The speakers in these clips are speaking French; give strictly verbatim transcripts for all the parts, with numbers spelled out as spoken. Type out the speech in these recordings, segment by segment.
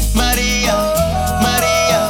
Maria, Maria,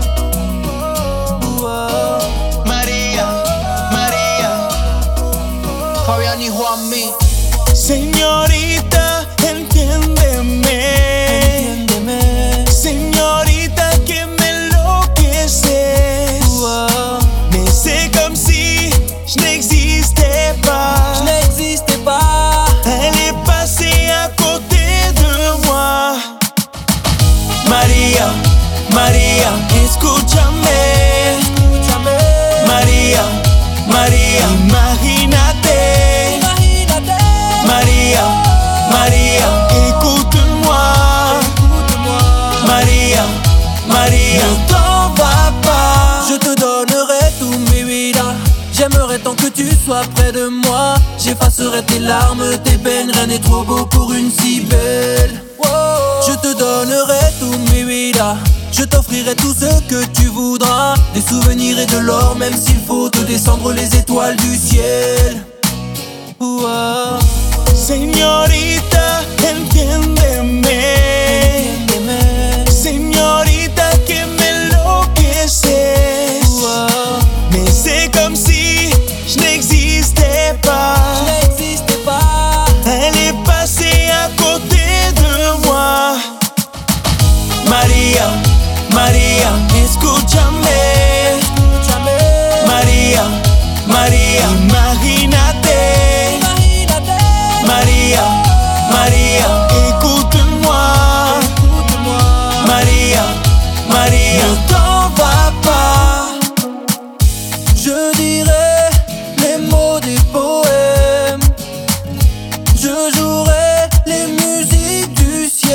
Maria, Maria, Fabián y Juanmi. Señorita, entiéndeme, Entiéndeme. Señorita, que me enloqueces. Wow. Mais c'est comme si je n'existais pas. Je n'existais pas. Elle est passée à côté de moi. Maria, Maria, escúchame. Escúchame. Maria, Maria, imagínate. Imagínate. Maria, Maria, écoute-moi. Écoute-moi. Maria, Maria, ne t'en vas pas. Je te donnerai tout mi vida. J'aimerais tant que tu sois près de moi. J'effacerai tes larmes, tes peines. Rien n'est trop beau pour une si belle. Je te donnerai tout mi vida. Je t'offrirai tout ce que tu voudras. Des souvenirs et de l'or, même s'il faut te descendre les étoiles du ciel. Wow. Señorita, entiéndeme. Entiéndeme. Señorita, que me enloqueces. Wow. Mais c'est comme si je n'existais pas. Je n'existais pas. Elle est passée à côté de moi. Maria, Maria, escúchame. Escúchame. Maria, Maria, imagínate. Imagínate. Maria, Maria, écoute-moi. Écoute-moi. Maria, Maria, ne t'en vas pas. Je dirai les mots des poèmes. Je jouerai les musiques du ciel.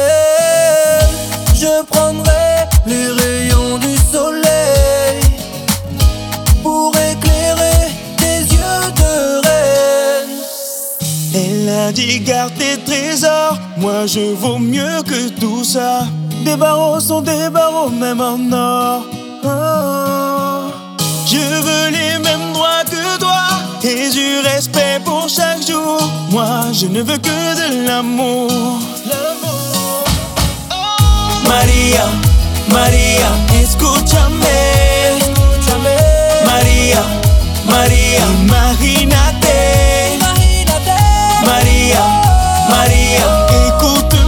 Je prendrai les rayons du soleil pour éclairer tes yeux de reine. Elle a dit garde tes trésors. Moi je vaux mieux que tout ça. Des barreaux sont des barreaux même en or. Oh. Je veux les mêmes droits que toi et du respect pour chaque jour. Moi je ne veux que de l'amour. Maria, Maria, escúchame. Escúchame. Maria, Maria, imagínate. Imagínate. Maria, Maria, écoute